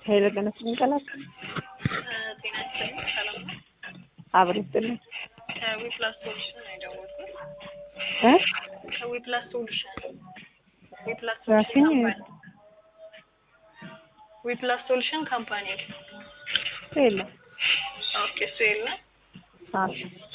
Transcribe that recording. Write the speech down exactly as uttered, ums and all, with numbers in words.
ኃይለ ገነት እንቀላቅ ጤና ይስጥልኝ። ሰላም ነው? አብረን ከዊፕላስ ሶሉሽን ነው የደወልኩት። እ ከዊፕላስ ሶሉሽን ዊፕላስ ራሴን ሶሉሽን ካምፓኒ ዊፕላስ ሶሉሽን ካምፓኒ ሄሎ ኦኬ ሴል አዎ